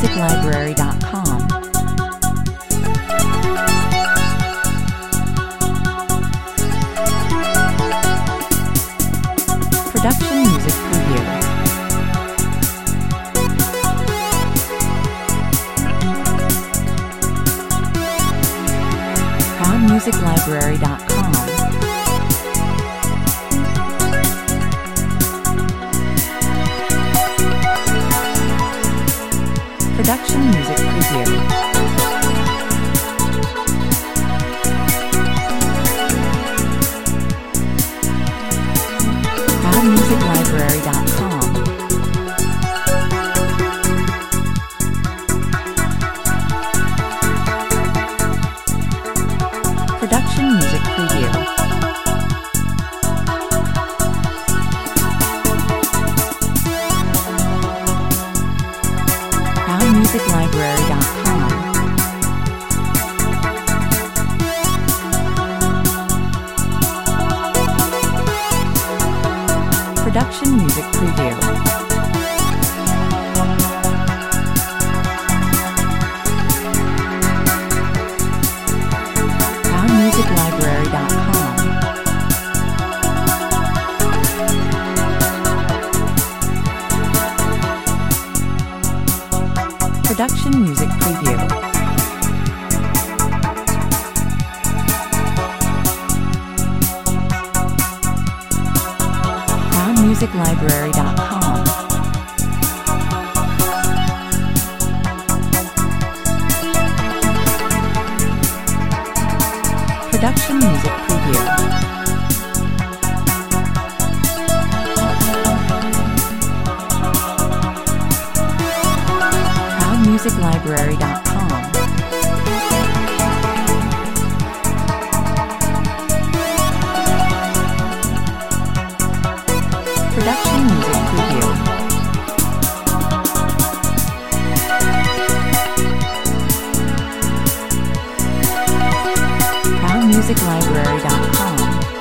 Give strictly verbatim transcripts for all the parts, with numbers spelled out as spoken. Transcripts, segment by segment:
music library dot com. Production Music Preview. Proud music library dot com. Production Music Preview. Proud music library dot com. Production Music Preview. music library dot com. Production Music Preview. Proud music library dot com. Production Music Preview. Proud music library dot com. Production Music Preview. music library dot com. Production Music Preview. Proud music library dot com.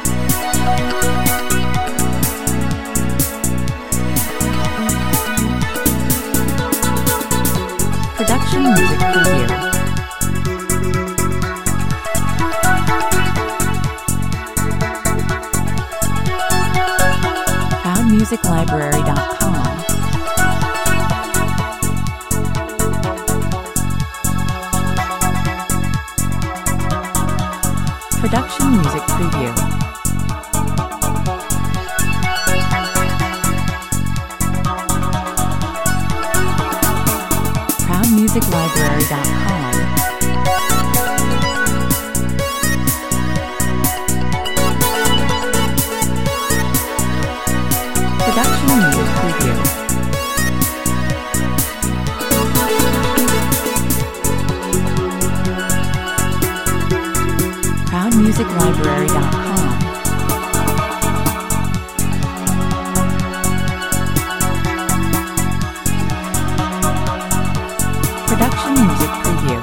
Production Music Preview. Proud music library dot com. Production Music Preview. music library dot com. Production Music Preview. Proud music library dot com. Production Music Preview.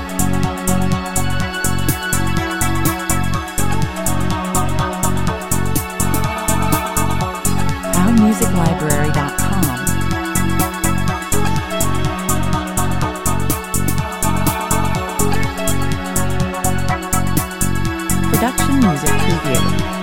Proud music library dot com. Production Music Preview.